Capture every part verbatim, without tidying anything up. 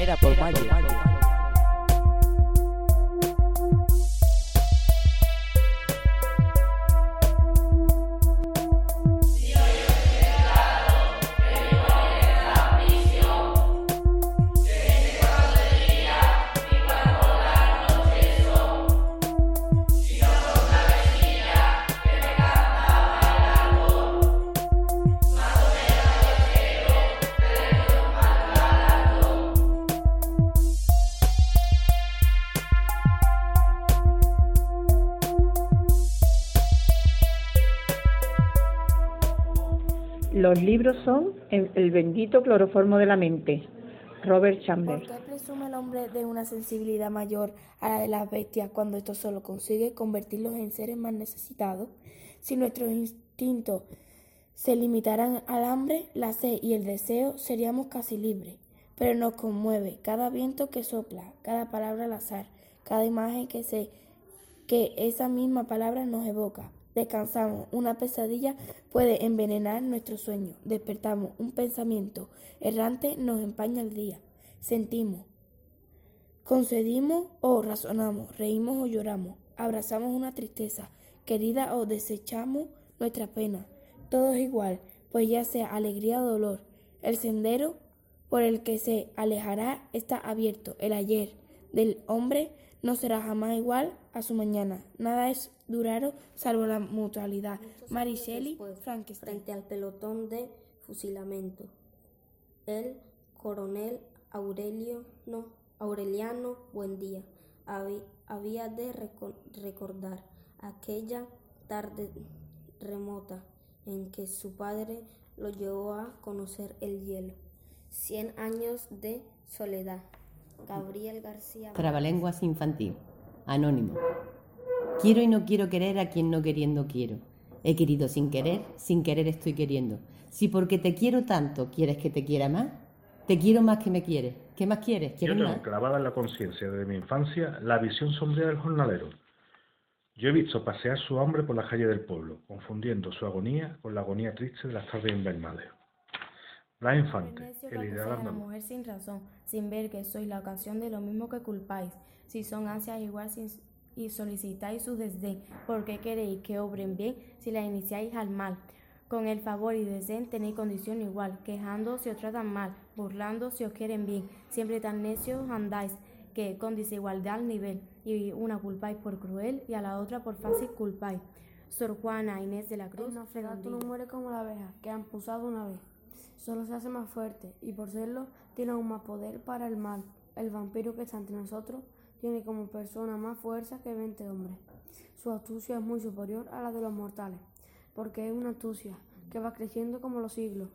Era por Mayo. Los libros son el, el bendito cloroformo de la mente. Robert Chambers. ¿Por qué presume el hombre de una sensibilidad mayor a la de las bestias cuando esto solo consigue convertirlos en seres más necesitados? Si nuestros instintos se limitaran al hambre, la sed y el deseo, seríamos casi libres. Pero nos conmueve cada viento que sopla, cada palabra al azar, cada imagen que, se, que esa misma palabra nos evoca. Descansamos, una pesadilla puede envenenar nuestro sueño. Despertamos, un pensamiento errante nos empaña el día. Sentimos, concedimos o razonamos, reímos o lloramos, abrazamos una tristeza querida o desechamos nuestra pena. Todo es igual, pues ya sea alegría o dolor, el sendero por el que se alejará está abierto. El ayer del hombre no será jamás igual a su mañana. Nada es duradero salvo la mutualidad. Mary Shelley, Frankenstein. Frente al pelotón de fusilamiento, el coronel Aurelio, no, Aureliano Buendía había, había de reco- recordar aquella tarde remota en que su padre lo llevó a conocer el hielo. Cien años de soledad. Gabriel García. Trabalenguas infantil. Anónimo. Quiero y no quiero querer a quien no queriendo quiero. He querido sin querer, sin querer estoy queriendo. Si porque te quiero tanto quieres que te quiera más, te quiero más que me quieres. ¿Qué más quieres? ¿Quieres Yo tengo más? clavada en la conciencia desde mi infancia la visión sombría del jornalero. Yo he visto pasear su hambre por la calle del pueblo, confundiendo su agonía con la agonía triste de las tardes invernales. Blas Infante, el ideal a la andaluz. mujer sin razón, sin ver que sois la ocasión de lo mismo que culpáis. Si son ansias igual sin, y solicitáis su desdén, ¿por qué queréis que obren bien si la iniciáis al mal? Con el favor y desdén tenéis condición igual, quejando si os tratan mal, burlando si os quieren bien. Siempre tan necios andáis, que con desigualdad al nivel, y una culpáis por cruel y a la otra por fácil culpáis. Sor Juana Inés de la Cruz. El naufragado no muere como la abeja que han pulsado una vez. Solo se hace más fuerte y por serlo tiene aún más poder para el mal. El vampiro que está entre nosotros tiene como persona más fuerza que veinte hombres. Su astucia es muy superior a la de los mortales, porque es una astucia que va creciendo como los siglos.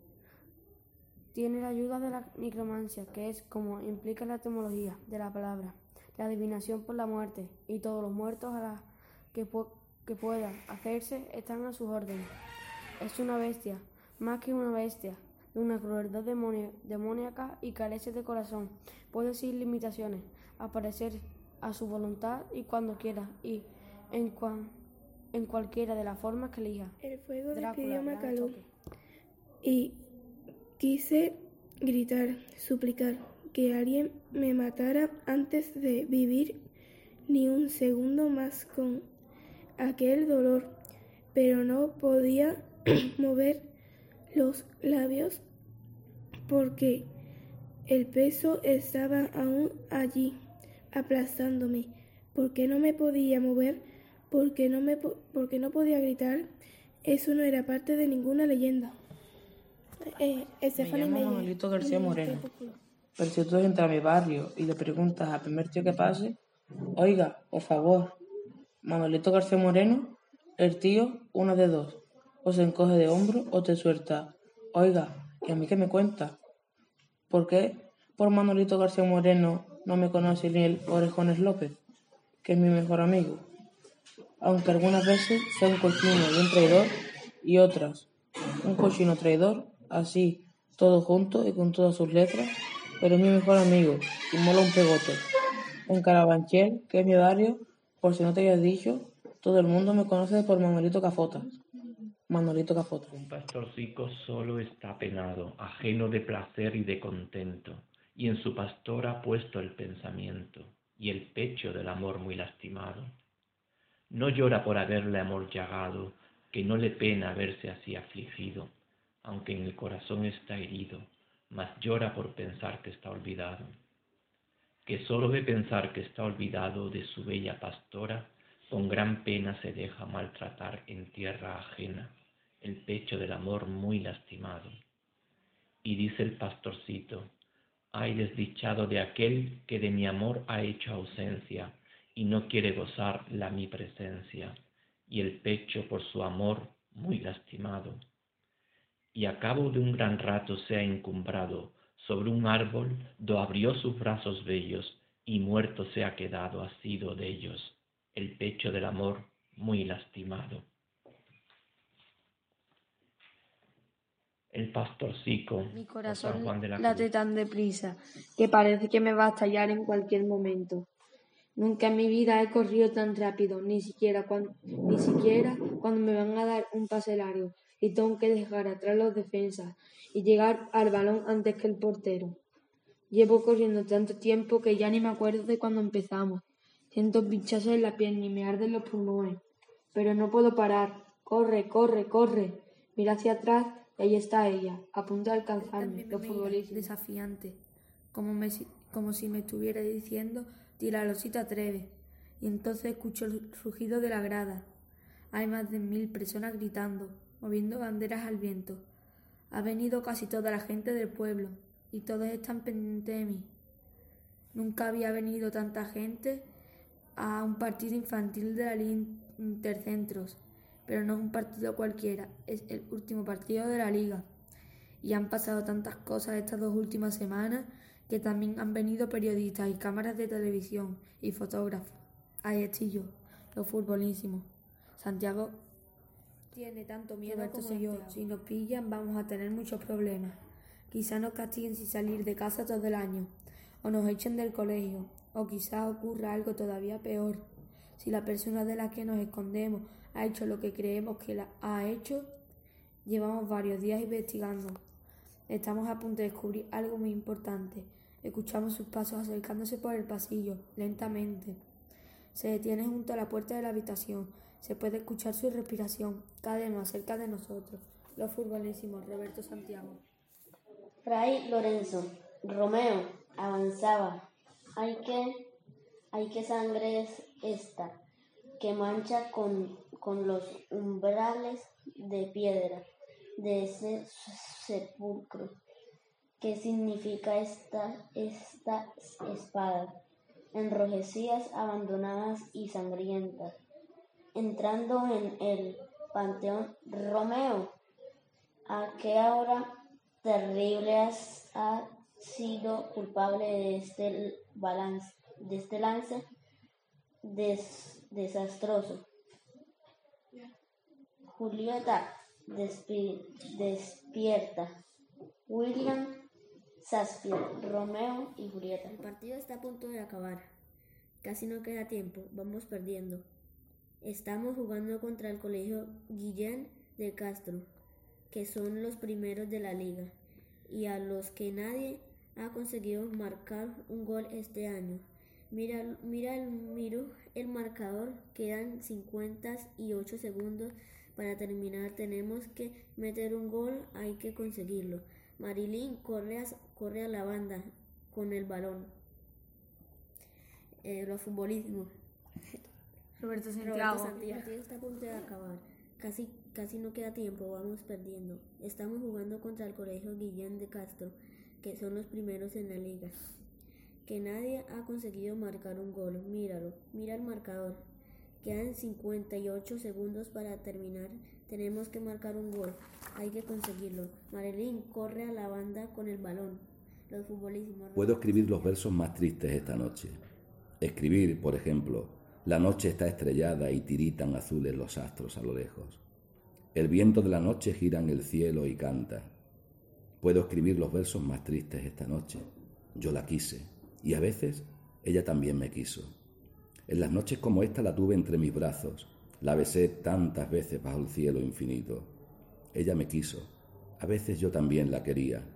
Tiene la ayuda de la necromancia, que es como implica la etimología de la palabra, la adivinación por la muerte, y todos los muertos a la que, pu- que puedan hacerse están a sus órdenes. Es una bestia, más que una bestia, de una crueldad demoni- demoníaca y carece de corazón. Puede sin limitaciones aparecer a su voluntad y cuando quiera y en, cuan- en cualquiera de las formas que elija. El fuego Drácula, despidió a gran Macalú choque. y quise gritar, suplicar que alguien me matara antes de vivir ni un segundo más con aquel dolor, pero no podía mover los labios porque el peso estaba aún allí aplastándome. Porque no me podía mover, porque no me po- porque no podía gritar. Eso no era parte de ninguna leyenda. Eh, Me Stephanie llamo Meyer. Manolito García Mm, Moreno. qué popular. Pero si tú entras a mi barrio y le preguntas al primer tío que pase, oiga, por favor, Manolito García Moreno, el tío, una de dos, o se encoge de hombro o te suelta, oiga, ¿y a mí qué me cuenta? ¿Por qué por Manolito García Moreno no me conoce ni el Orejones López, que es mi mejor amigo? Aunque algunas veces sea un cochino y un traidor, y otras, un cochino traidor, así, todo junto y con todas sus letras, pero es mi mejor amigo y mola un pegote. En Carabanchel, que es mi barrio, por si no te habías dicho, todo el mundo me conoce por Manolito Cafota. Manolito Cafota. Un pastorcico solo está penado, ajeno de placer y de contento, y en su pastora puesto el pensamiento, y el pecho del amor muy lastimado. No llora por haberle amor llagado, que no le pena verse así afligido, aunque en el corazón está herido, mas llora por pensar que está olvidado. Que solo de pensar que está olvidado de su bella pastora, con gran pena se deja maltratar en tierra ajena, el pecho del amor muy lastimado. Y dice el pastorcito: ay desdichado de aquel que de mi amor ha hecho ausencia, y no quiere gozar la mi presencia, y el pecho por su amor muy lastimado. Y a cabo de un gran rato se ha encumbrado sobre un árbol, do abrió sus brazos bellos, y muerto se ha quedado asido de ellos, el pecho del amor muy lastimado. El pastorcico. Mi San corazón Juan de la late Cruz. tan deprisa que parece que me va a estallar en cualquier momento. Nunca en mi vida he corrido tan rápido, ni siquiera cuando, ni siquiera cuando me van a dar un pase largo y tengo que dejar atrás los defensas y llegar al balón antes que el portero. Llevo corriendo tanto tiempo que ya ni me acuerdo de cuando empezamos. Siento pinchazos en la pierna y me arden los pulmones. Pero no puedo parar. Corre, corre, corre. Mira hacia atrás y ahí está ella, a punto de alcanzarme. Los futbolistas. Desafiante, como, me, como si me estuviera diciendo: tíralo si te atreves. Y entonces escucho el rugido de la grada. Hay más de mil personas gritando, moviendo banderas al viento. Ha venido casi toda la gente del pueblo y todos están pendientes de mí. Nunca había venido tanta gente a un partido infantil de la Liga Intercentros, pero no es un partido cualquiera, es el último partido de la Liga. Y han pasado tantas cosas estas dos últimas semanas que también han venido periodistas y cámaras de televisión y fotógrafos. Ahí estoy yo, lo futbolísimo. Santiago tiene tanto miedo Roberto como yo. Santiago. Si nos pillan vamos a tener muchos problemas. Quizá nos castiguen sin salir de casa todo el año, o nos echen del colegio, o quizá ocurra algo todavía peor. Si la persona de la que nos escondemos ha hecho lo que creemos que la ha hecho, llevamos varios días investigando. Estamos a punto de descubrir algo muy importante. Escuchamos sus pasos acercándose por el pasillo, lentamente. Se detiene junto a la puerta de la habitación. Se puede escuchar su respiración, cada vez más cerca de nosotros. Los futbolísimos, Roberto Santiago. Fray Lorenzo, Romeo, avanzaba. Ay, que, ay, qué sangre es esta, que mancha con, con los umbrales de piedra de ese sepulcro. ¿Qué significa esta, esta espada? Enrojecidas, abandonadas y sangrientas. Entrando en el panteón, Romeo, ¿a qué hora terrible has, has sido culpable de este balance, de este lance des, desastroso? Julieta, despi, despierta. William, Shakespeare, Romeo y Julieta. El partido está a punto de acabar. Casi no queda tiempo, vamos perdiendo. Estamos jugando contra el colegio Guillén de Castro, que son los primeros de la liga, y a los que nadie ha conseguido marcar un gol este año. Mira, mira, el, miro el marcador, quedan cincuenta y ocho segundos para terminar. Tenemos que meter un gol, hay que conseguirlo. Marilyn corre a, corre a la banda con el balón. Eh, los futbolismos. Roberto Santiago. Roberto Santiago. El partido está a punto de acabar. Casi, casi no queda tiempo, vamos perdiendo. Estamos jugando contra el colegio Guillén de Castro, que son los primeros en la liga. Que nadie ha conseguido marcar un gol. Míralo, mira el marcador. Quedan cincuenta y ocho segundos para terminar. Tenemos que marcar un gol. Hay que conseguirlo. Marilyn corre a la banda con el balón. Los futbolistas. Puedo escribir los versos más tristes esta noche. Escribir, por ejemplo: la noche está estrellada y tiritan azules los astros a lo lejos. El viento de la noche gira en el cielo y canta. Puedo escribir los versos más tristes esta noche. Yo la quise, y a veces ella también me quiso. En las noches como esta la tuve entre mis brazos, la besé tantas veces bajo el cielo infinito. Ella me quiso, a veces yo también la quería.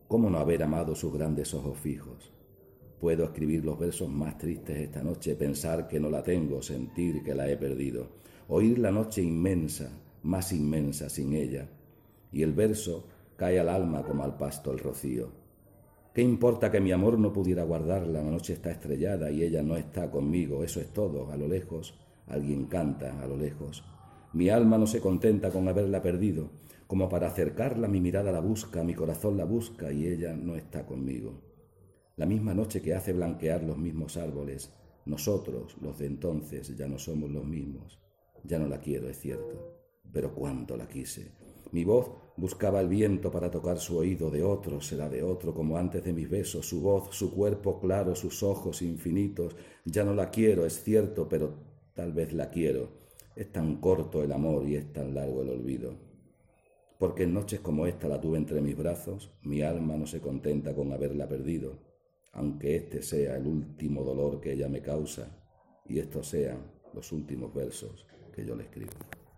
¿Cómo no haber amado sus grandes ojos fijos? Puedo escribir los versos más tristes esta noche, pensar que no la tengo, sentir que la he perdido, oír la noche inmensa, más inmensa sin ella, y el verso cae al alma como al pasto el rocío. ¿Qué importa que mi amor no pudiera guardarla? La noche está estrellada y ella no está conmigo, eso es todo. A lo lejos, alguien canta, a lo lejos. Mi alma no se contenta con haberla perdido, como para acercarla mi mirada la busca, mi corazón la busca y ella no está conmigo. La misma noche que hace blanquear los mismos árboles, nosotros, los de entonces, ya no somos los mismos. Ya no la quiero, es cierto, pero cuánto la quise. Mi voz buscaba el viento para tocar su oído, de otro será de otro, como antes de mis besos, su voz, su cuerpo claro, sus ojos infinitos. Ya no la quiero, es cierto, pero tal vez la quiero. Es tan corto el amor y es tan largo el olvido. Porque en noches como esta la tuve entre mis brazos, mi alma no se contenta con haberla perdido, aunque este sea el último dolor que ella me causa y estos sean los últimos versos que yo le escribo.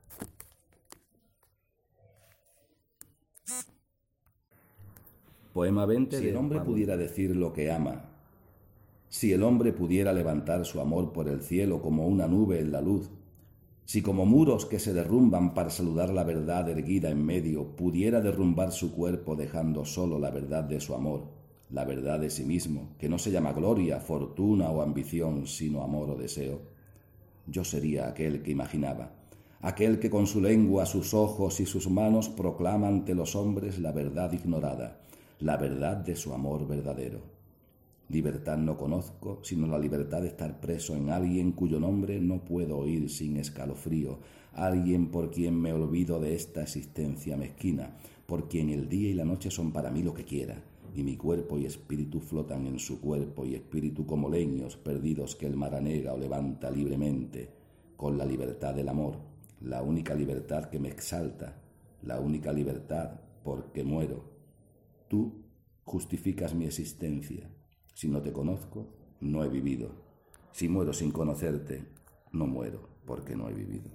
Poema veinte. Si el hombre pudiera decir lo que ama, si el hombre pudiera levantar su amor por el cielo como una nube en la luz, si como muros que se derrumban para saludar la verdad erguida en medio, pudiera derrumbar su cuerpo dejando solo la verdad de su amor, la verdad de sí mismo, que no se llama gloria, fortuna o ambición, sino amor o deseo, yo sería aquel que imaginaba, aquel que con su lengua, sus ojos y sus manos proclama ante los hombres la verdad ignorada, la verdad de su amor verdadero. Libertad no conozco, sino la libertad de estar preso en alguien cuyo nombre no puedo oír sin escalofrío, alguien por quien me olvido de esta existencia mezquina, por quien el día y la noche son para mí lo que quiera, y mi cuerpo y espíritu flotan en su cuerpo y espíritu como leños perdidos que el mar anega o levanta libremente, con la libertad del amor, la única libertad que me exalta, la única libertad porque muero. Tú justificas mi existencia. Si no te conozco, no he vivido. Si muero sin conocerte, no muero porque no he vivido.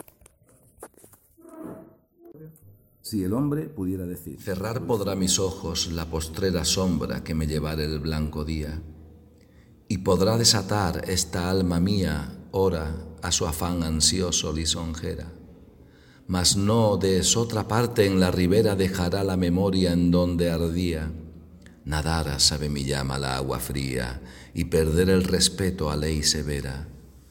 Si el hombre pudiera decir: cerrar podrá mis ojos la postrera sombra que me llevara el blanco día, y podrá desatar esta alma mía, ora, a su afán ansioso lisonjera. Mas no de esotra parte en la ribera dejará la memoria en donde ardía. Nadar sabe mi llama la agua fría y perder el respeto a ley severa.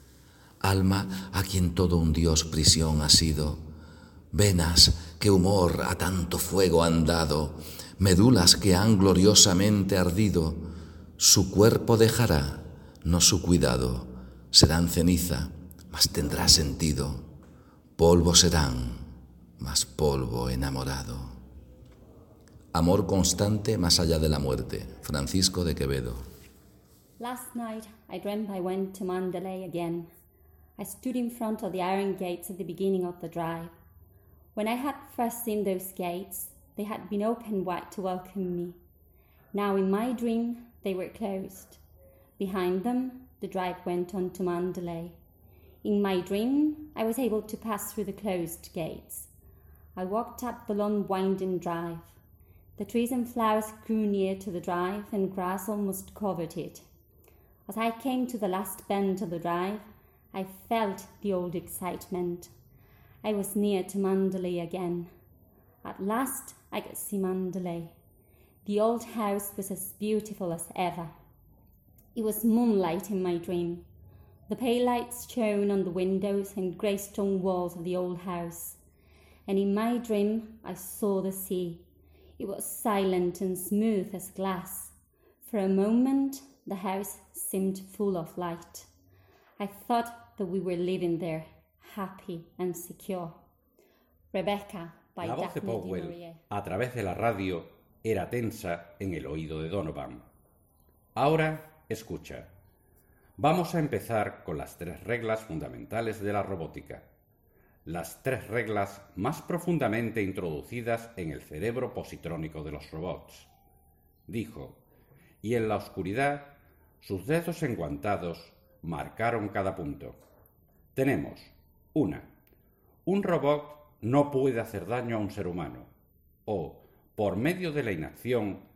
Alma a quien todo un dios prisión ha sido, venas que humor a tanto fuego han dado, médulas que han gloriosamente ardido, su cuerpo dejará, no su cuidado, serán ceniza, mas tendrá sentido, polvo serán, mas polvo enamorado. Amor constante más allá de la muerte. Francisco de Quevedo. Last night I dreamt I went to Mandalay again. I stood in front of the iron gates at the beginning of the drive. When I had first seen those gates, they had been opened wide to welcome me. Now in my dream they were closed. Behind them the drive went on to Mandalay. In my dream I was able to pass through the closed gates. I walked up the long winding drive. The trees and flowers grew near to the drive, and grass almost covered it. As I came to the last bend of the drive, I felt the old excitement. I was near to Mandalay again. At last I could see Mandalay. The old house was as beautiful as ever. It was moonlight in my dream. The pale lights shone on the windows and grey stone walls of the old house. And in my dream I saw the sea. It was silent and smooth as glass. For a moment, the house seemed full of light. I thought that we were living there, happy and secure. Rebecca, by La voz de Daphne du Powell, Maurier. a través de la radio, era tensa en el oído de Donovan. Ahora, escucha. Vamos a empezar con las tres reglas fundamentales de la robótica. Las tres reglas más profundamente introducidas en el cerebro positrónico de los robots. Dijo, y en la oscuridad, sus dedos enguantados marcaron cada punto. Tenemos, una, un robot no puede hacer daño a un ser humano, o, por medio de la inacción,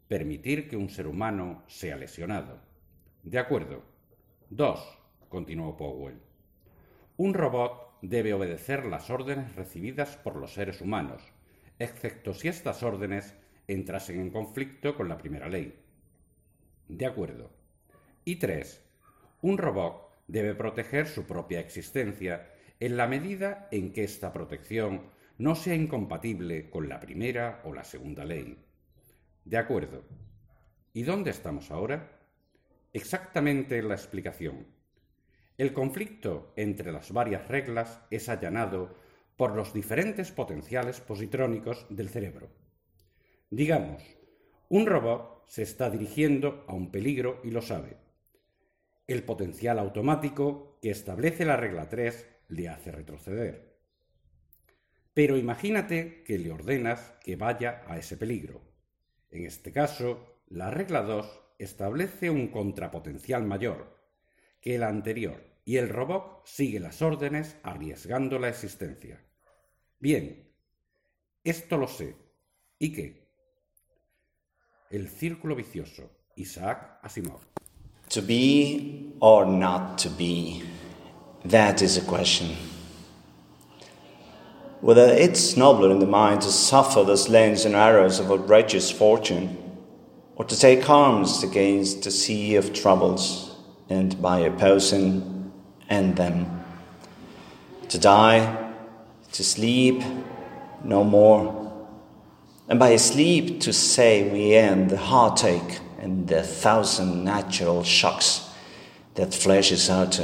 permitir que un ser humano sea lesionado. De acuerdo. Dos, continuó Powell. Un robot debe obedecer las órdenes recibidas por los seres humanos, excepto si estas órdenes entrasen en conflicto con la primera ley. De acuerdo. Y tres, un robot debe proteger su propia existencia en la medida en que esta protección no sea incompatible con la primera o la segunda ley. De acuerdo. ¿Y dónde estamos ahora? Exactamente en la explicación. El conflicto entre las varias reglas es allanado por los diferentes potenciales positrónicos del cerebro. Digamos, un robot se está dirigiendo a un peligro y lo sabe. El potencial automático que establece la regla tres le hace retroceder. Pero imagínate que le ordenas que vaya a ese peligro. En este caso, la regla dos establece un contrapotencial mayor que el anterior y el robot sigue las órdenes arriesgando la existencia. Bien, esto lo sé. ¿Y qué? El círculo vicioso. Isaac Asimov. To be or not to be, that is a question. Whether it's nobler in the mind to suffer the slings and arrows of outrageous fortune, or to take arms against the sea of troubles, and by opposing, end them. To die, to sleep, no more. And by sleep to say we end the heartache and the thousand natural shocks that flesh is utter.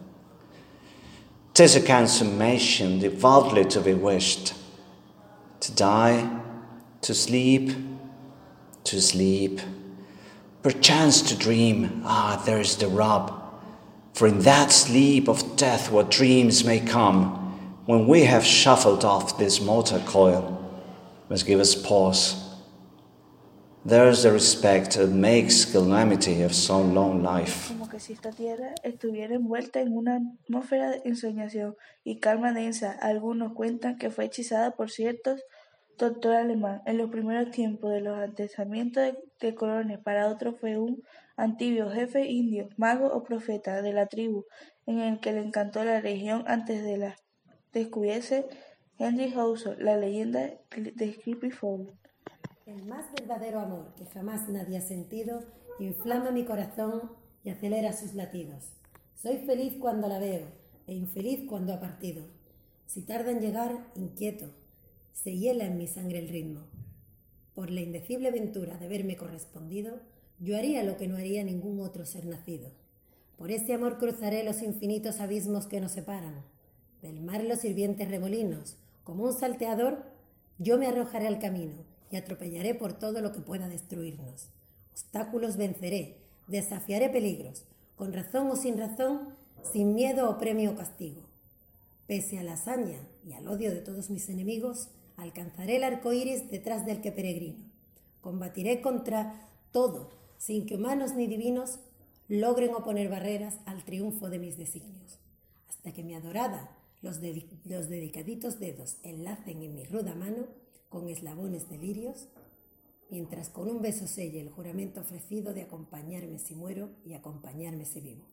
'Tis a consummation devoutly to be wished. To die, to sleep, to sleep. Perchance to dream, ah, there's the rub. For in that sleep of death what dreams may come, when we have shuffled off this mortal coil, must give us pause. There's the respect that makes calamity of so long life. Como que si esta tierra estuviera envuelta en una atmósfera de ensoñación y calma densa. Algunos cuentan que fue hechizada por ciertos doctor alemán en los primeros tiempos de los asentamientos de, de colones. Para otros fue un antiguo jefe indio, mago o profeta de la tribu, en el que le encantó la religión antes de la descubriese Henry Houser, la leyenda de Sleepy Hollow. El más verdadero amor que jamás nadie ha sentido inflama mi corazón y acelera sus latidos. Soy feliz cuando la veo e infeliz cuando ha partido. Si tarda en llegar, inquieto, se hiela en mi sangre el ritmo. Por la indecible ventura de verme correspondido, yo haría lo que no haría ningún otro ser nacido. Por ese amor cruzaré los infinitos abismos que nos separan. Del mar los hirvientes remolinos. Como un salteador, yo me arrojaré al camino y atropellaré por todo lo que pueda destruirnos. Obstáculos venceré, desafiaré peligros, con razón o sin razón, sin miedo o premio o castigo. Pese a la hazaña y al odio de todos mis enemigos, alcanzaré el arco iris detrás del que peregrino. Combatiré contra todo, sin que humanos ni divinos logren oponer barreras al triunfo de mis designios. Hasta que mi adorada, los, de, los dedicaditos dedos enlacen en mi ruda mano con eslabones de lirios, mientras con un beso selle el juramento ofrecido de acompañarme si muero y acompañarme si vivo.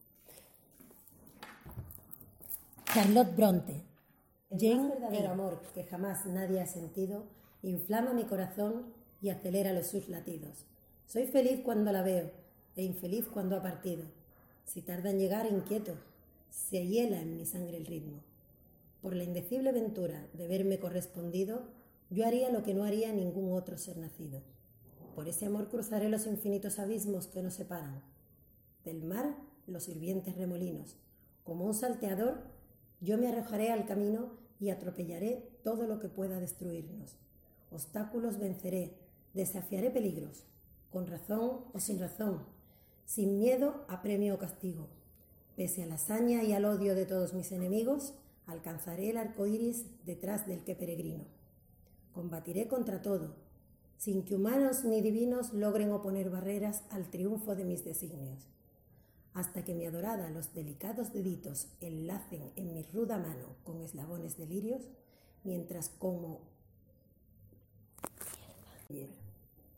Charlotte Bronte. El más verdadero amor que jamás nadie ha sentido inflama mi corazón y acelera los sus latidos. Soy feliz cuando la veo e infeliz cuando ha partido. Si tarda en llegar, inquieto, se hiela en mi sangre el ritmo. Por la indecible ventura de verme correspondido, yo haría lo que no haría ningún otro ser nacido. Por ese amor cruzaré los infinitos abismos que nos separan. Del mar, los hirvientes remolinos. Como un salteador, yo me arrojaré al camino y atropellaré todo lo que pueda destruirnos. Obstáculos venceré, desafiaré peligros, con razón o sin razón, sin miedo a premio o castigo. Pese a la hazaña y al odio de todos mis enemigos, alcanzaré el arco iris detrás del que peregrino. Combatiré contra todo, sin que humanos ni divinos logren oponer barreras al triunfo de mis designios. Hasta que mi adorada los delicados deditos enlacen en mi ruda mano con eslabones de lirios, mientras como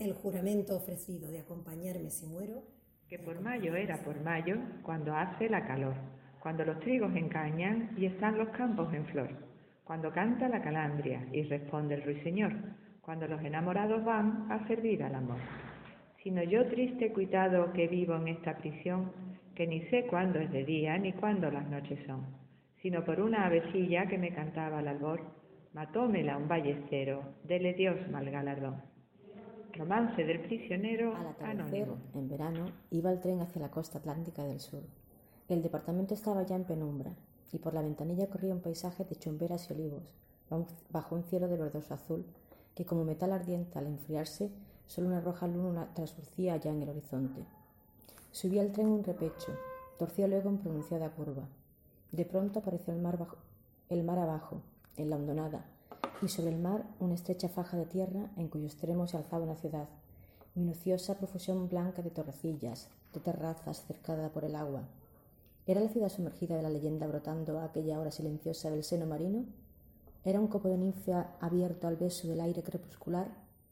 el juramento ofrecido de acompañarme si muero, que por mayo era por mayo, cuando hace la calor, cuando los trigos encañan y están los campos en flor, cuando canta la calandria y responde el ruiseñor, cuando los enamorados van a servir al amor. Sino yo triste cuitado que vivo en esta prisión, que ni sé cuándo es de día ni cuándo las noches son, sino por una avecilla que me cantaba al albor, matómela un ballestero, dele Dios mal galardón. Romance del prisionero Al atardecer, anónimo. en verano, iba el tren hacia la costa atlántica del sur. El departamento estaba ya en penumbra, y por la ventanilla corría un paisaje de chumberas y olivos, bajo un cielo de verdoso azul, que como metal ardiente al enfriarse, solo una roja luna traslucía allá en el horizonte. Subía el tren un repecho, torcía luego en pronunciada curva. De pronto apareció el mar, bajo, el mar abajo, en la hondonada, y sobre el mar una estrecha faja de tierra en cuyo extremo se alzaba una ciudad, minuciosa profusión blanca de torrecillas, de terrazas cercada por el agua. ¿Era la ciudad sumergida de la leyenda brotando a aquella hora silenciosa del seno marino? ¿Era un copo de ninfea abierto al beso del aire crepuscular?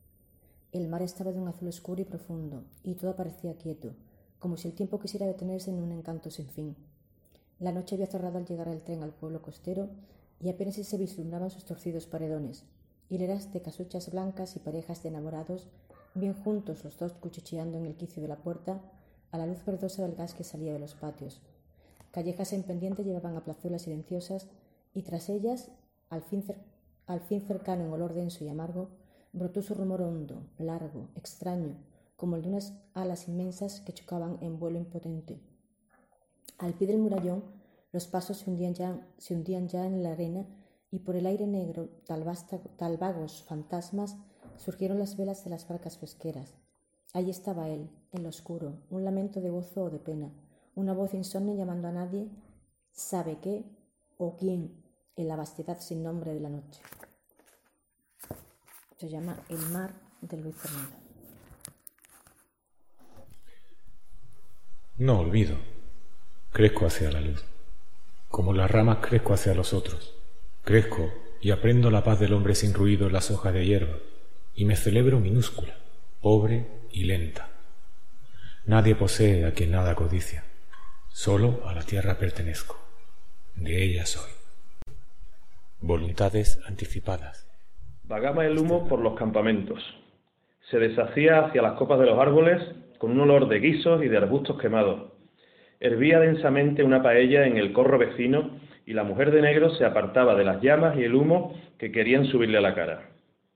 El mar estaba de un azul oscuro y profundo, y todo parecía quieto, como si el tiempo quisiera detenerse en un encanto sin fin. La noche había cerrado al llegar el tren al pueblo costero, y apenas si se vislumbraban sus torcidos paredones, hileras de casuchas blancas y parejas de enamorados, bien juntos los dos cuchicheando en el quicio de la puerta, a la luz verdosa del gas que salía de los patios. Callejas en pendiente llevaban a plazuelas silenciosas, y tras ellas, al fin, cer- al fin cercano en olor denso y amargo, brotó su rumor hondo, largo, extraño, como el de unas alas inmensas que chocaban en vuelo impotente. Al pie del murallón, los pasos se hundían ya, se hundían ya en la arena, y por el aire negro, tal, vasta, tal vagos fantasmas, surgieron las velas de las barcas pesqueras. Allí estaba él, en lo oscuro, un lamento de gozo o de pena, una voz insomne llamando a nadie, sabe qué o quién, en la vastedad sin nombre de la noche. Se llama El mar de Luis Fernando. No olvido. Crezco hacia la luz. Como las ramas crezco hacia los otros. Crezco y aprendo la paz del hombre sin ruido en las hojas de hierba, y me celebro minúscula, pobre y lenta. Nadie posee a quien nada codicia. Solo a la tierra pertenezco. De ella soy. Voluntades anticipadas. Vagaba el humo por los campamentos. Se deshacía hacia las copas de los árboles con un olor de guisos y de arbustos quemados. Hervía densamente una paella en el corro vecino y la mujer de negro se apartaba de las llamas y el humo que querían subirle a la cara.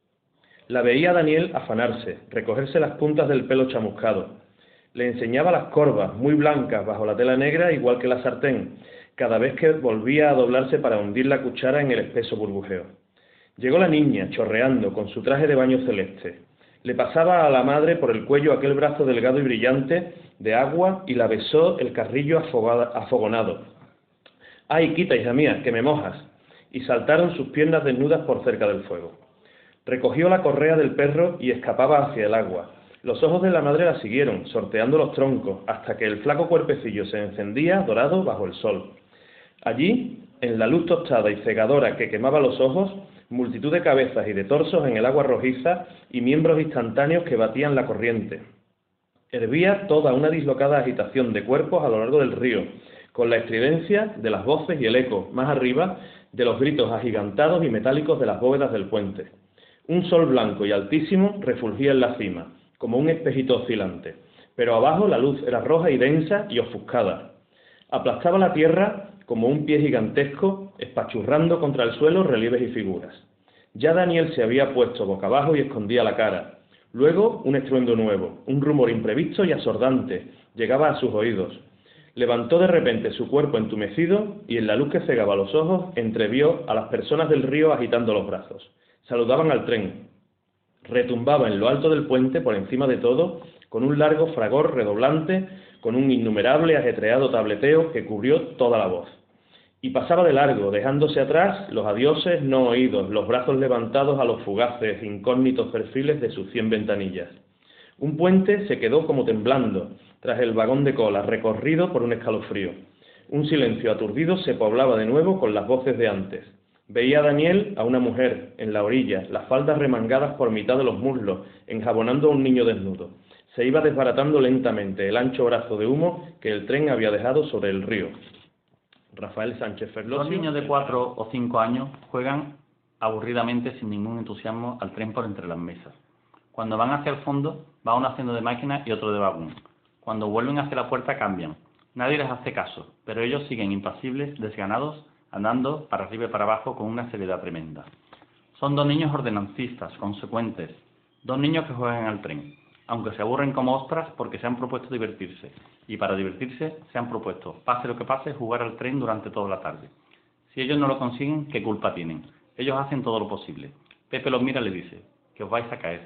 La veía a Daniel afanarse, recogerse las puntas del pelo chamuscado. Le enseñaba las corvas, muy blancas bajo la tela negra, igual que la sartén, cada vez que volvía a doblarse para hundir la cuchara en el espeso burbujeo. Llegó la niña, chorreando, con su traje de baño celeste. Le pasaba a la madre por el cuello aquel brazo delgado y brillante de agua y la besó el carrillo afogada, afogonado. ¡Ay, quita, hija mía, que me mojas! Y saltaron sus piernas desnudas por cerca del fuego. Recogió la correa del perro y escapaba hacia el agua. Los ojos de la madre la siguieron, sorteando los troncos, hasta que el flaco cuerpecillo se encendía dorado bajo el sol. Allí, en la luz tostada y cegadora que quemaba los ojos, multitud de cabezas y de torsos en el agua rojiza y miembros instantáneos que batían la corriente. Hervía toda una dislocada agitación de cuerpos a lo largo del río, con la estridencia de las voces y el eco, más arriba, de los gritos agigantados y metálicos de las bóvedas del puente. Un sol blanco y altísimo refulgía en la cima, como un espejito oscilante, pero abajo la luz era roja y densa y ofuscada. Aplastaba la tierra como un pie gigantesco, espachurrando contra el suelo relieves y figuras. Ya Daniel se había puesto boca abajo y escondía la cara. Luego un estruendo nuevo, un rumor imprevisto y asordante, llegaba a sus oídos. Levantó de repente su cuerpo entumecido y en la luz que cegaba los ojos entrevió a las personas del río agitando los brazos. Saludaban al tren. Retumbaba en lo alto del puente, por encima de todo, con un largo fragor redoblante, con un innumerable ajetreado tableteo que cubrió toda la voz. Y pasaba de largo, dejándose atrás los adioses no oídos, los brazos levantados a los fugaces, incógnitos perfiles de sus cien ventanillas. Un puente se quedó como temblando, tras el vagón de cola, recorrido por un escalofrío. Un silencio aturdido se poblaba de nuevo con las voces de antes. Veía a Daniel a una mujer en la orilla, las faldas remangadas por mitad de los muslos, enjabonando a un niño desnudo. Se iba desbaratando lentamente el ancho brazo de humo que el tren había dejado sobre el río. Rafael Sánchez Ferlosio. Dos niños de cuatro o cinco años juegan aburridamente sin ningún entusiasmo al tren por entre las mesas. Cuando van hacia el fondo, va uno haciendo de máquina y otro de vagón. Cuando vuelven hacia la puerta cambian. Nadie les hace caso, pero ellos siguen impasibles, desganados, andando para arriba y para abajo con una seriedad tremenda. Son dos niños ordenancistas, consecuentes, dos niños que juegan al tren, aunque se aburren como ostras porque se han propuesto divertirse, y para divertirse se han propuesto, pase lo que pase, jugar al tren durante toda la tarde. Si ellos no lo consiguen, ¿qué culpa tienen? Ellos hacen todo lo posible. Pepe los mira y le dice, que os vais a caer.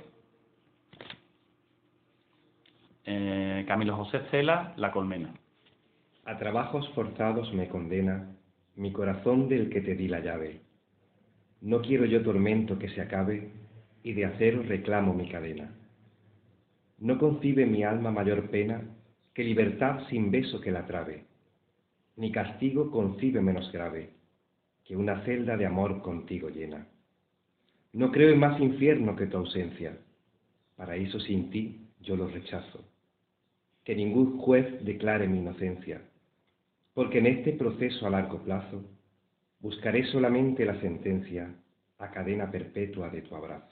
Eh, Camilo José Cela, La Colmena. A trabajos forzados me condena mi corazón del que te di la llave. No quiero yo tormento que se acabe, y de acero reclamo mi cadena. No concibe mi alma mayor pena que libertad sin beso que la trabe, ni castigo concibe menos grave que una celda de amor contigo llena. No creo en más infierno que tu ausencia, paraíso sin ti yo lo rechazo. Que ningún juez declare mi inocencia, porque en este proceso a largo plazo buscaré solamente la sentencia a cadena perpetua de tu abrazo.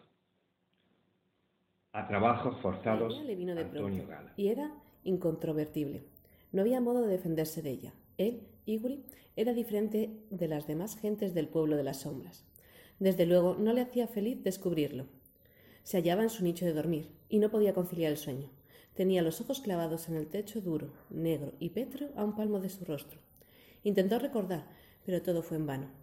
A trabajos forzados, La idea le vino de Antonio pronto, Gala. y era incontrovertible. No había modo de defenderse de ella. Él, Iguri, era diferente de las demás gentes del pueblo de las sombras. Desde luego, no le hacía feliz descubrirlo. Se hallaba en su nicho de dormir y no podía conciliar el sueño. Tenía los ojos clavados en el techo duro, negro y pétreo a un palmo de su rostro. Intentó recordar, pero todo fue en vano.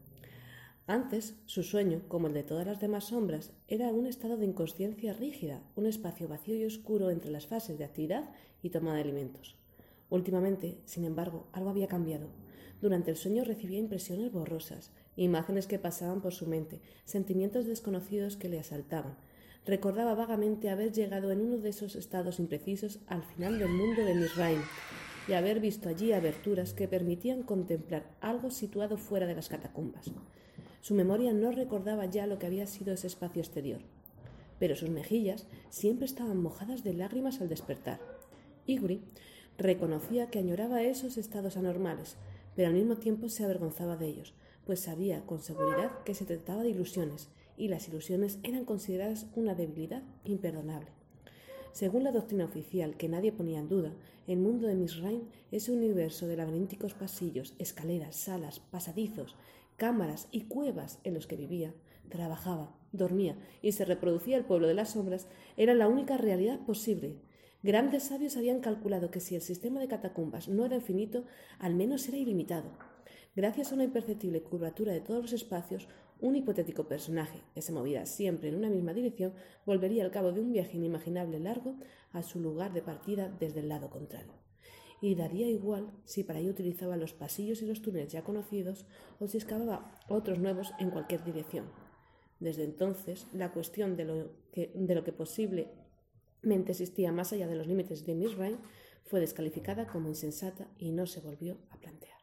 Antes, su sueño, como el de todas las demás sombras, era un estado de inconsciencia rígida, un espacio vacío y oscuro entre las fases de actividad y toma de alimentos. Últimamente, sin embargo, algo había cambiado. Durante el sueño recibía impresiones borrosas, imágenes que pasaban por su mente, sentimientos desconocidos que le asaltaban. Recordaba vagamente haber llegado en uno de esos estados imprecisos al final del mundo de Mizraim y haber visto allí aberturas que permitían contemplar algo situado fuera de las catacumbas. Su memoria no recordaba ya lo que había sido ese espacio exterior, pero sus mejillas siempre estaban mojadas de lágrimas al despertar. Iguri reconocía que añoraba esos estados anormales, pero al mismo tiempo se avergonzaba de ellos, pues sabía con seguridad que se trataba de ilusiones, y las ilusiones eran consideradas una debilidad imperdonable. Según la doctrina oficial, que nadie ponía en duda, el mundo de Mizraim es un universo de laberínticos pasillos, escaleras, salas, pasadizos, cámaras y cuevas en los que vivía, trabajaba, dormía y se reproducía el pueblo de las sombras, era la única realidad posible. Grandes sabios habían calculado que si el sistema de catacumbas no era infinito, al menos era ilimitado. Gracias a una imperceptible curvatura de todos los espacios, un hipotético personaje, que se movía siempre en una misma dirección, volvería al cabo de un viaje inimaginable largo a su lugar de partida desde el lado contrario. Y daría igual si para ello utilizaba los pasillos y los túneles ya conocidos o si excavaba otros nuevos en cualquier dirección. Desde entonces, la cuestión de lo que, de lo que posiblemente existía más allá de los límites de Mizraim fue descalificada como insensata y no se volvió a plantear.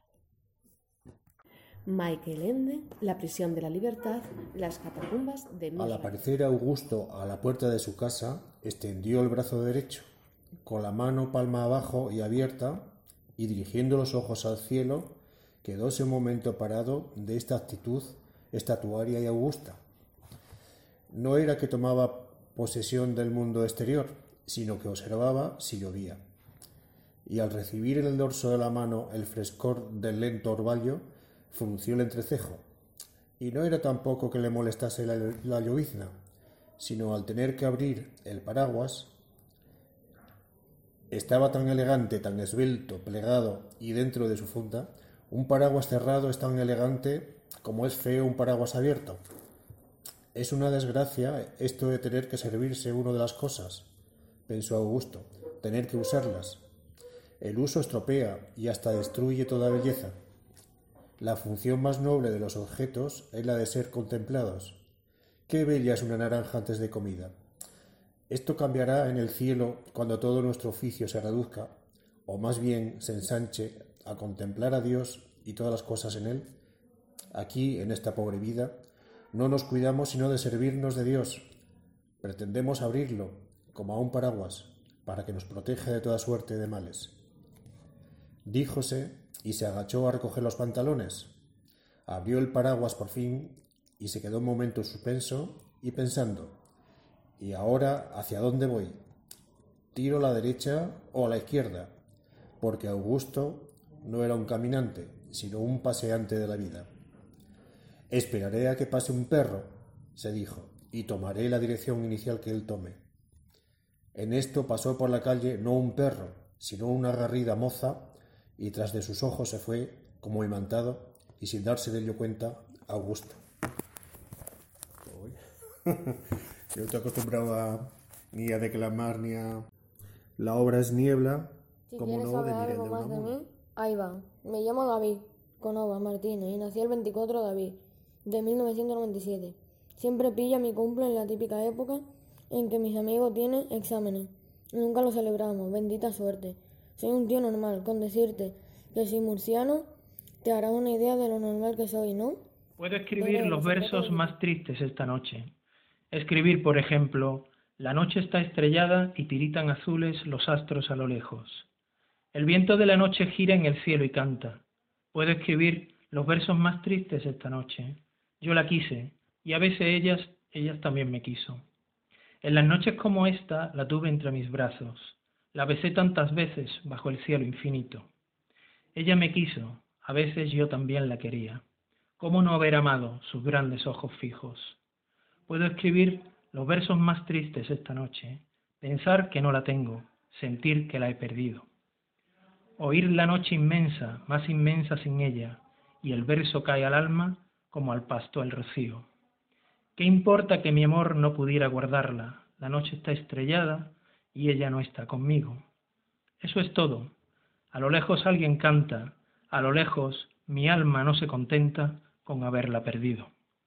Michael Ende, La prisión de la libertad, las catacumbas de Mizraim. Al aparecer Augusto a la puerta de su casa, extendió el brazo derecho, con la mano palma abajo y abierta, y dirigiendo los ojos al cielo, quedóse un momento parado de esta actitud estatuaria y augusta. No era que tomaba posesión del mundo exterior, sino que observaba si llovía. Y al recibir en el dorso de la mano el frescor del lento orvallo, frunció el entrecejo. Y no era tampoco que le molestase la, la llovizna, sino al tener que abrir el paraguas. Estaba tan elegante, tan esbelto, plegado y dentro de su funda. Un paraguas cerrado es tan elegante como es feo un paraguas abierto. Es una desgracia esto de tener que servirse uno de las cosas, pensó Augusto, tener que usarlas. El uso estropea y hasta destruye toda belleza. La función más noble de los objetos es la de ser contemplados. Qué bella es una naranja antes de comida. Esto cambiará en el cielo cuando todo nuestro oficio se reduzca, o más bien se ensanche, a contemplar a Dios y todas las cosas en él. aquí, en esta pobre vida, no nos cuidamos sino de servirnos de Dios. Pretendemos abrirlo, como a un paraguas, para que nos proteja de toda suerte de males. Díjose y se agachó a recoger los pantalones. Abrió el paraguas por fin y se quedó un momento suspenso y pensando: ¿y ahora hacia dónde voy? ¿Tiro a la derecha o a la izquierda? Porque Augusto no era un caminante, sino un paseante de la vida. Esperaré a que pase un perro, se dijo, y tomaré la dirección inicial que él tome. En esto pasó por la calle no un perro, sino una agarrida moza, y tras de sus ojos se fue, como imantado, y sin darse de ello cuenta, Augusto. Yo no estoy acostumbrado a, ni a declamar ni a... La obra es Niebla, Si como quieres no, saber de Miguel algo de más de Unamuno. mí, ahí va. Me llamo David Conova Martínez y nací el veinticuatro de abril de mil novecientos noventa y siete. Siempre pilla mi cumple en la típica época en que mis amigos tienen exámenes. Nunca lo celebramos, bendita suerte. Soy un tío normal, con decirte que soy murciano te harás una idea de lo normal que soy, ¿no? Puedo escribir los versos más tristes esta noche. Escribir, por ejemplo, la noche está estrellada y tiritan azules los astros a lo lejos. El viento de la noche gira en el cielo y canta. Puedo escribir los versos más tristes esta noche. Yo la quise, y a veces ellas, ellas también me quiso. En las noches como esta la tuve entre mis brazos. La besé tantas veces bajo el cielo infinito. Ella me quiso, a veces yo también la quería. ¿Cómo no haber amado sus grandes ojos fijos? Puedo escribir los versos más tristes esta noche, pensar que no la tengo, sentir que la he perdido. Oír la noche inmensa, más inmensa sin ella, y el verso cae al alma como al pasto el rocío. ¿Qué importa que mi amor no pudiera guardarla? La noche está estrellada y ella no está conmigo. Eso es todo. A lo lejos alguien canta, a lo lejos mi alma no se contenta con haberla perdido.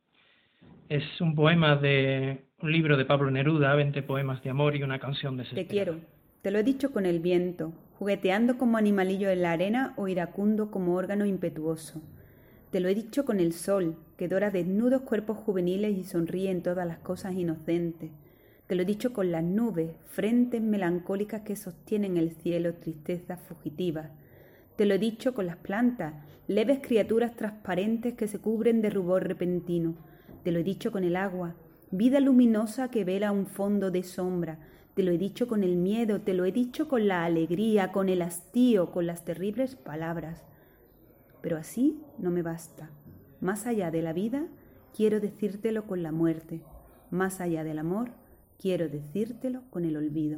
Es un poema de un libro de Pablo Neruda, veinte poemas de amor y una canción desesperada. Te quiero, te lo he dicho con el viento, jugueteando como animalillo en la arena o iracundo como órgano impetuoso. Te lo he dicho con el sol, que dora desnudos cuerpos juveniles y sonríe en todas las cosas inocentes. Te lo he dicho con las nubes, frentes melancólicas que sostienen el cielo, tristezas fugitivas. Te lo he dicho con las plantas, leves criaturas transparentes que se cubren de rubor repentino. Te lo he dicho con el agua, vida luminosa que vela un fondo de sombra. Te lo he dicho con el miedo, te lo he dicho con la alegría, con el hastío, con las terribles palabras. Pero así no me basta. Más allá de la vida, quiero decírtelo con la muerte. Más allá del amor, quiero decírtelo con el olvido.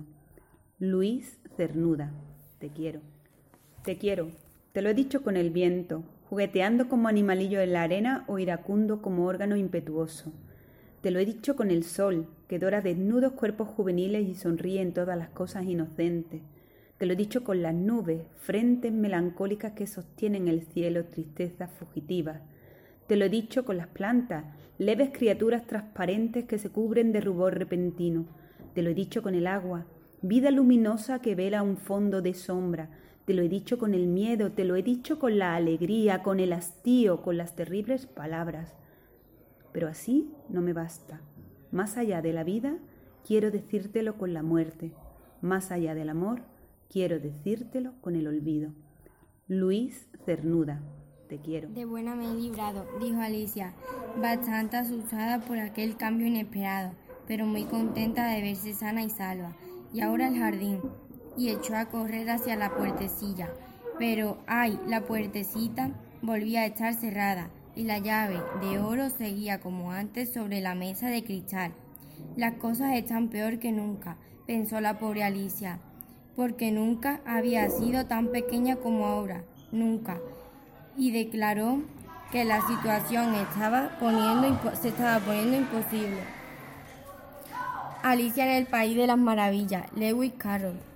Luis Cernuda, te quiero. Te quiero, te lo he dicho con el viento, jugueteando como animalillo en la arena o iracundo como órgano impetuoso. Te lo he dicho con el sol, que dora desnudos cuerpos juveniles y sonríe en todas las cosas inocentes. Te lo he dicho con las nubes, frentes melancólicas que sostienen el cielo, tristezas fugitivas. Te lo he dicho con las plantas, leves criaturas transparentes que se cubren de rubor repentino. Te lo he dicho con el agua, vida luminosa que vela un fondo de sombra. Te lo he dicho con el miedo, te lo he dicho con la alegría, con el hastío, con las terribles palabras. Pero así no me basta. Más allá de la vida, quiero decírtelo con la muerte. Más allá del amor, quiero decírtelo con el olvido. Luis Cernuda, te quiero. De buena me he librado, dijo Alicia, bastante asustada por aquel cambio inesperado, pero muy contenta de verse sana y salva. Y ahora al jardín. Y echó a correr hacia la puertecilla. Pero, ay, la puertecita volvía a estar cerrada y la llave de oro seguía como antes sobre la mesa de cristal. Las cosas están peor que nunca, pensó la pobre Alicia, porque nunca había sido tan pequeña como ahora, nunca. Y declaró que la situación estaba poniendo impo- se estaba poniendo imposible. Alicia en el País de las Maravillas, Lewis Carroll.